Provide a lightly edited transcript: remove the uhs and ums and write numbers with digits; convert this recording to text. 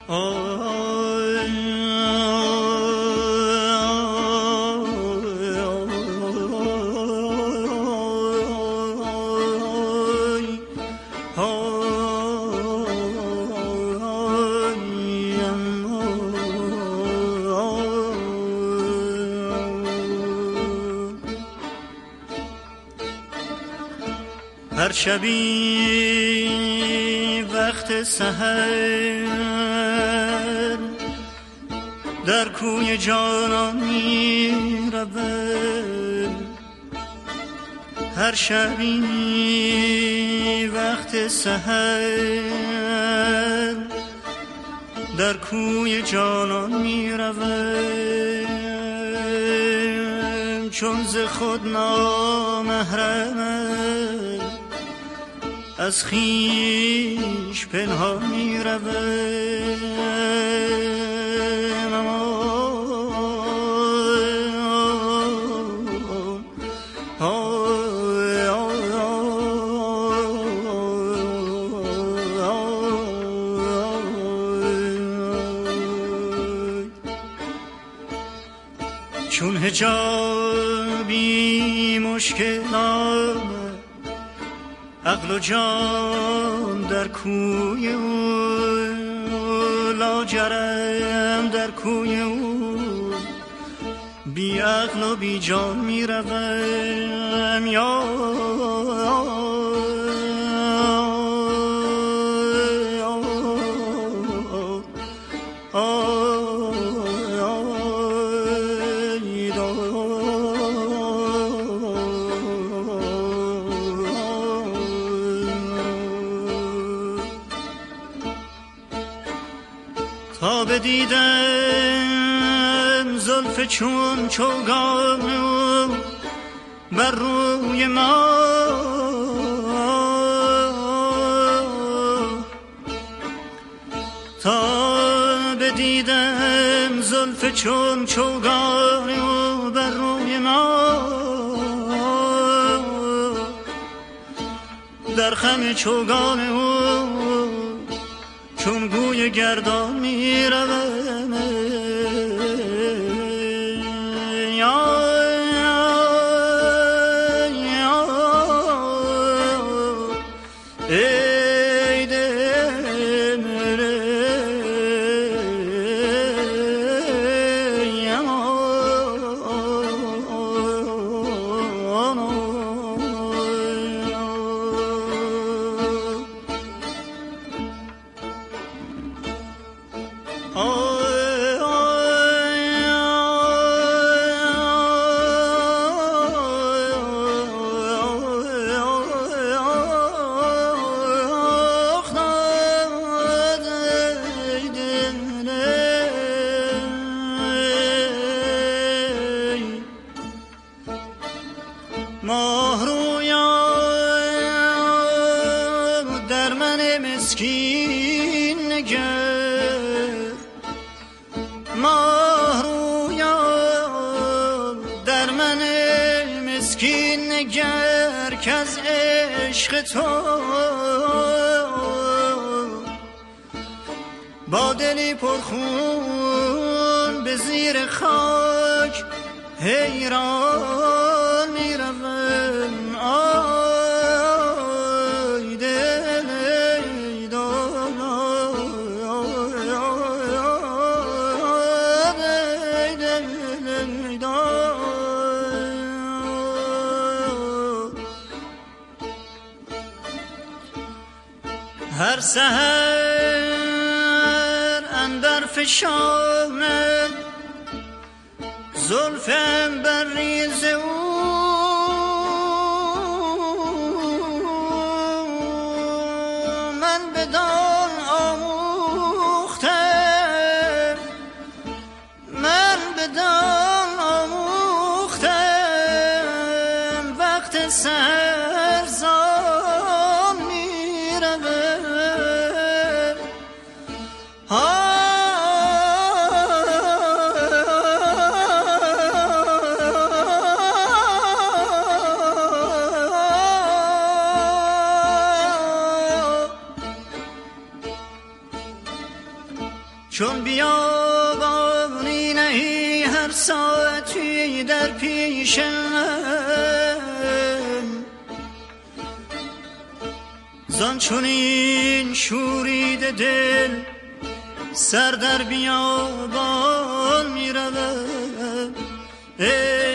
هر شبی وقت سحر در کوی جانان می روم. هر شبی وقت سحر در کوی جانان می روم. چون ز خود نامحرمم از خویش پنهان می روم. چون حجابی مشکل آمد عقل و جان در کوی او، لاجرم در کوی او بی عقل و بی جان می روم. یا تا بدیدم زلف چون چوگان بر روی ما، تا بدیدم زلف چون چوگان بر روی ما، در خم چوگان او چون گوی گردان می روم. ای دل ماه رویا در من مسکین نگر، ماه رویا در من مسکین نگر که از عشق تو با دلی پرخون به زیر خاک حیران می روم. آی دل ای دل ای دل ای دل. هر سحر اندر فشانم زلفم بر ریز او، من بدان آموختم، من بدان آموختم وقت سحر زان می روم. چون بیابانی نهی هر ساعتی در پیشم، زان چونین شورید دل سر در بیابان می رود.